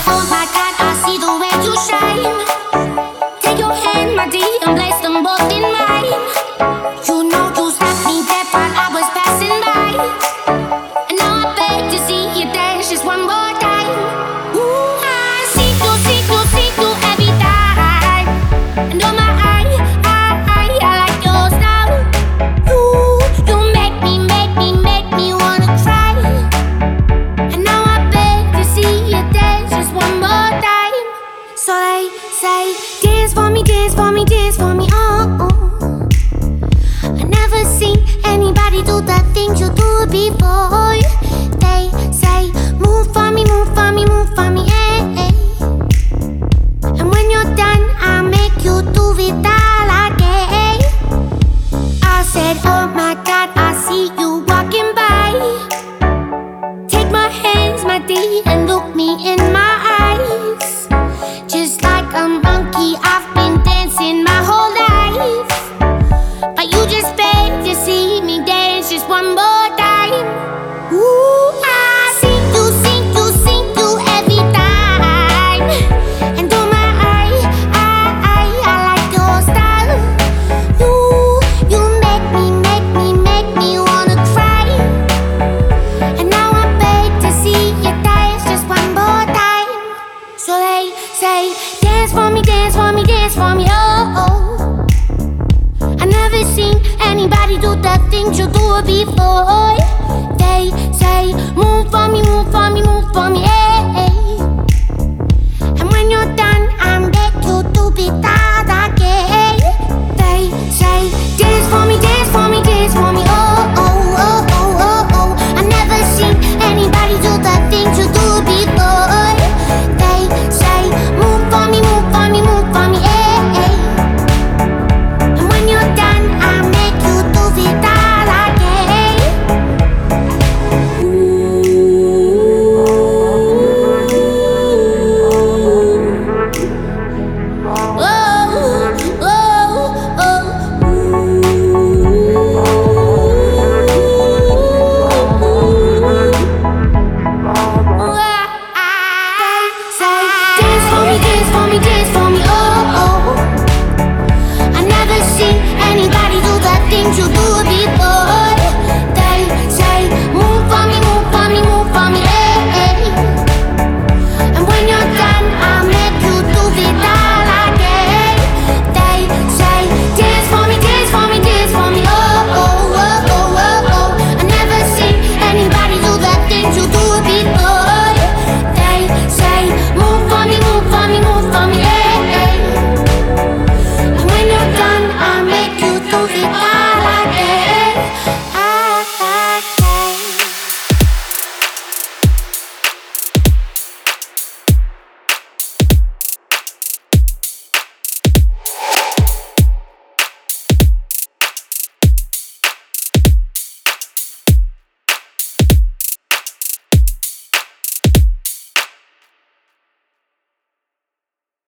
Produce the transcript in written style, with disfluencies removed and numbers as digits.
Oh my God, I see the way you shine. Take your hand, my dear, and place them both in mine. You know you stopped me dead while I was passing by, and now I beg to see you dance just one more time. Ooh, I see you every time. And oh my, I like your style. You make me wanna cry. And now I beg to see you dance just one more time. So they say, dance for me, dance for me, dance for me, oh. I never seen anybody do the things you do before. They say, move for me, move for me, move for me, eh, eh. And when you're done, I'll make you do it all again. I said, oh my God, I see you walking by. Take my hands, my dear, and look me in my eyes. Just like a monkey, I've been dancing my whole life, but you just beg to see me dance just one more time. Ooh, I see you every time. And oh my, I like your style. You make me wanna cry. And now I beg to see you dance just one more time. So they say, dance for me, dance for me, dance for me, oh. I never seen anybody do the things you do before. They say, move for me, move for me, move